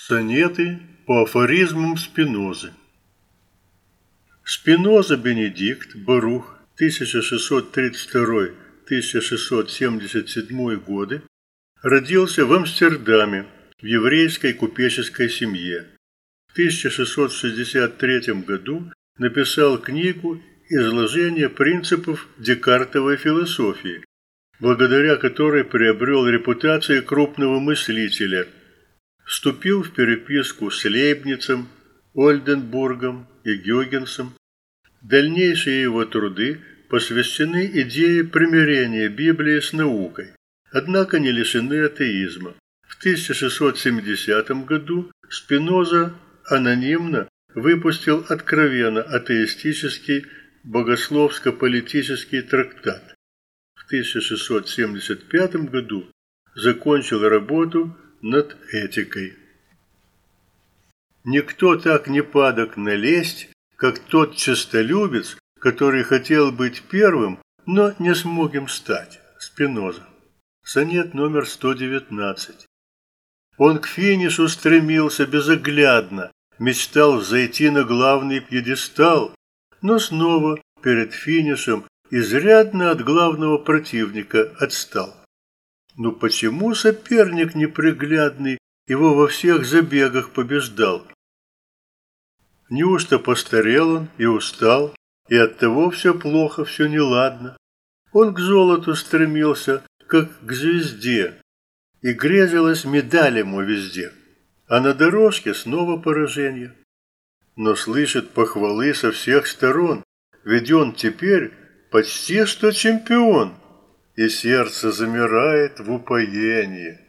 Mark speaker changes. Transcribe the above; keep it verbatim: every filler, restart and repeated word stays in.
Speaker 1: Сонеты по афоризмам Спинозы. Спиноза Бенедикт Барух тысяча шестьсот тридцать второй — тысяча шестьсот семьдесят седьмой годы родился в Амстердаме в еврейской купеческой семье. В тысяча шестьсот шестьдесят третьем году написал книгу «Изложение принципов декартовой философии», благодаря которой приобрел репутацию крупного мыслителя. Вступил в переписку с Лейбницем, Ольденбургом и Гюйгенсом. Дальнейшие его труды посвящены идее примирения Библии с наукой, однако не лишены атеизма. В тысяча шестьсот семидесятом году Спиноза анонимно выпустил откровенно атеистический богословско-политический трактат. В тысяча шестьсот семьдесят пятом году закончил работу над этикой. Никто так не падок на лесть, как тот честолюбец, который хотел быть первым, но не смог им стать. Спиноза. Сонет номер сто девятнадцать. Он к финишу стремился безоглядно, мечтал взойти на главный пьедестал, но снова перед финишем изрядно от главного противника отстал. Ну почему соперник неприглядный его во всех забегах побеждал? Неужто постарел он и устал, и оттого все плохо, все неладно? Он к золоту стремился, как к звезде, и грезилась медаль ему везде, а на дорожке снова поражение. Но слышит похвалы со всех сторон, ведь он теперь почти что чемпион, и сердце замирает в упоении.